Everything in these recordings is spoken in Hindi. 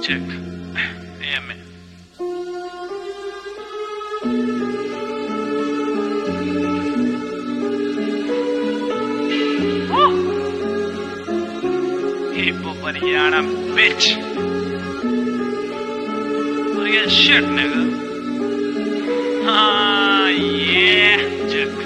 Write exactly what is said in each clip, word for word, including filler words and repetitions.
check. Amen. Hip hop Haryana, bitch. Real shit, nigga. Ah, yeah, check.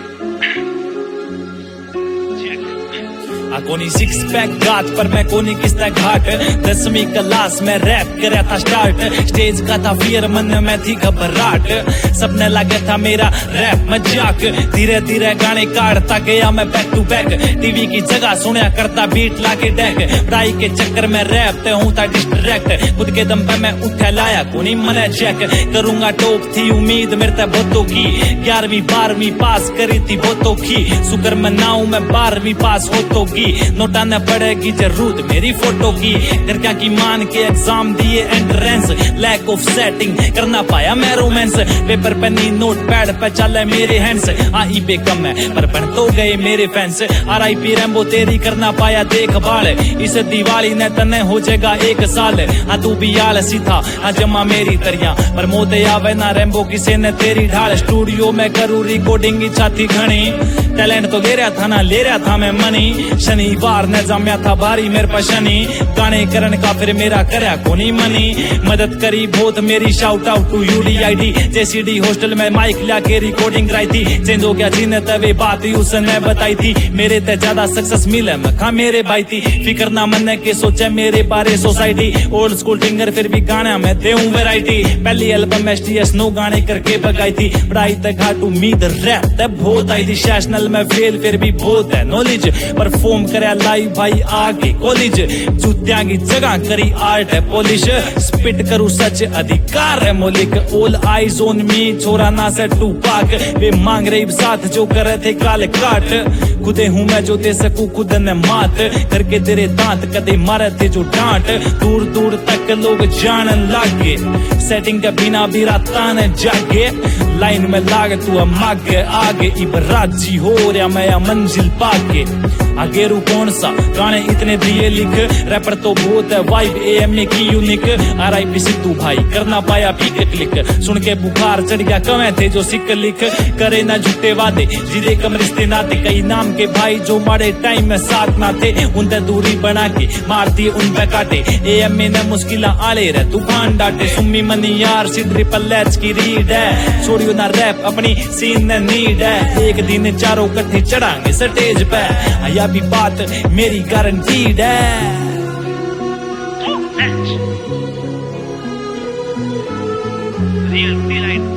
आ कोनी सिक्स पैक गात पर मैं कोनी किसता घाट दसवीं क्लास में रैप करया था स्टार्ट स्टेज का था फियर मन में थी घबराहट सबने लगा था मेरा रैप मजाक धीरे धीरे गाने काटता गया मैं बैक टू बैक टीवी की जगह सुनया करता बीट लाके डेक पढ़ाई के चक्कर में रैप ते हूं था डिस्ट्रैक्ट खुद के दम पे मैं उठा लाया कोनी मने चेक करूंगा टॉप थी उम्मीद मेरे ते बहुतों की ग्यारहवीं बारहवीं पास करी थी बहुतों की शुक्र मनाऊं मैं बारहवीं पास होतों की नोटा न पड़ेगी जरूरत मेरी फोटो की घर क्या की मान के एग्जाम दिए एंट्रेंस लैक ऑफ सेटिंग करना पाया मैं रोमांस पेपर पे नहीं नोट पैड पे चले मेरे हैंड्स आई पे कम है पर बन तो गए मेरे fans R I P Rambo तेरी करना पाया देखभाल इस दिवाली ने तने हो जाएगा एक साल आ तू भी आलसी था आ जमा मेरी तरिया पर मोते आवे ना रैम्बो किसे ने तेरी ढाल स्टूडियो में करूँ रिकॉर्डिंग इच्छा थी घनी टैलेंट तो दे रहा था ना ले रहा था मैं मनी शनिवार ने जमया था भारी मेरे पर शनि गाने करन का फिर मेरा करया कोनी मनी मदद करी बहुत मेरी shout out to you D I D JCD hostel में माइक ला के रिकॉर्डिंग कराई थी चेंज हो गया जिन्हें तवे बात उसने बताई थी मेरे ते ज्यादा सक्सेस मिले मखा मेरे भाई थी फिक्र ना मन के सोचे मेरे बारे सोसाइटी ओल्ड स्कूल टिंगर फिर भी गाना मैं देऊं वैरायटी पहली एल्बम एस टी एस नो गाने करके बगाई थी पढ़ाई तक घाट उम्मीद रैप तब बहुत आई थी सेशनल में फेल फिर भी बहुत है नॉलेज परफॉर्म करे लाइव भाई आगे कॉलेज जूतियां की जगह करी आर्ट है पॉलिश स्पिट करूं सच अधिकार है मौलिक ऑल आईज ऑन मी छोरा ना से टू पाक वे मांग रही साथ जो करे थे काले काट खुदे हूं मैं जो दे सकूं खुद ने मात करके तेरे दांत कदे मारे थे जो डांट दूर दूर तक लोग जानन लागे सेटिंग के बिना भी रातां ने जागे लाइन में लाग तू मागे आगे इबराजी हो रहा मैं मंजिल पाके आगे रू कौन सा गाने इतने दिए लिख रैपर तो बहुत है वाइब एएमए की यूनिक आरआईपी सिद्धू भाई करना पाया पीक क्लिक सुन के बुखार चढ़ गया कमे थे जो सिक लिख करे ना झूठे वादे जिदे कम रिश्ते नाते कई नाम के भाई जो माड़े टाइम में साथ ना थे उनसे दूरी बना के मारती उन पे काटे एएमए ने मुश्किल आले रे तूफान डाटे सुम्मी मनी यार सी ट्रिपल एच की रीड है छोड़ियो ना रैप अपनी सीन ने नीड है एक दिन चारों कट्ठे चढ़ांगे स्टेज पे आया भी बात मेरी गारंटीड है Real delight.